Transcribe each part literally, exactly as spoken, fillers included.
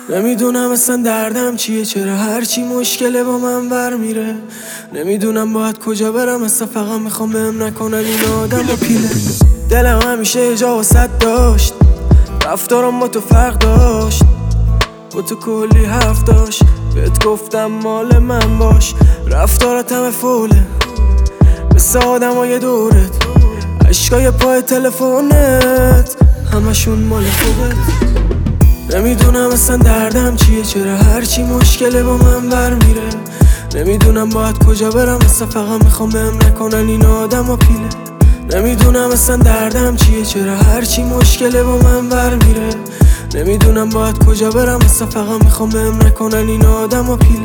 نمیدونم اصلا دردم چیه، چرا هرچی مشکله با من بر میره. نمیدونم باید کجا برم، اصلا فقط میخوام بهم نکنن این آدم و پیله. دلم همیشه جا واسط داشت، رفتارم با تو فرق داشت، با تو کلی حرف داشت. بهت گفتم مال من باش، رفتارت همه فوله مثل آدم های دورت، عشقای پای تلفونت همشون مال خودت. نمیدونم اصلا دردم چیه، چرا هرچی مشکله با من بر میره. نمیدونم باید کجا برم، اصلا فقط میخوام بهم نکنن این آدم و پیله. نمیدونم اصلا دردم چیه، چرا هرچی مشکله با من بر میره. نمیدونم باید کجا برم، اصلا فقط میخوام بهم نکنن این آدم و پیله.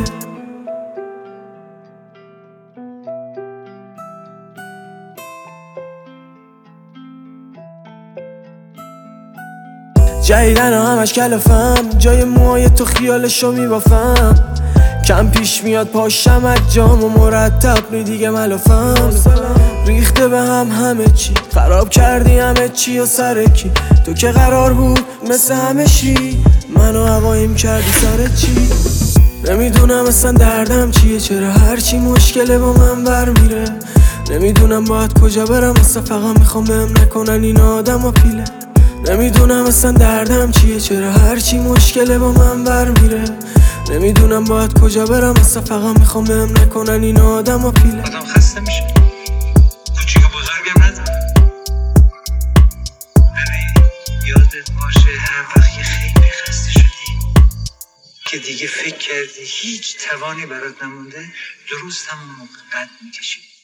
جدیدن همش کلفم، جای موهای تو خیالشو میبافم. کم پیش میاد پاشم از جام و مرتب نی دیگه ملافم. ریخته به هم همه چی، خراب کردی همه چی و سر کی. تو که قرار بود مثل همه چی منو هوایم کردی سر چی. نمیدونم اصلا دردم چیه، چرا هرچی مشکله با من بر میره. نمیدونم باید کجا برم، اصلا فقط میخوام بهم نکنن این آدم و پیله. نمیدونم اصلا دردم چیه، چرا هرچی مشکله با من بر میره. نمیدونم باید کجا برم، اصلا فقط میخوام بهم نکنن این آدم و پیله. آدم خسته میشه، کوچیک و بزرگم نداره. ببین یادت باشه هر وقت که خیلی خسته شدی که دیگه فکر کردی هیچ توانی برات نمونده، درست همون موقع قد میکشی.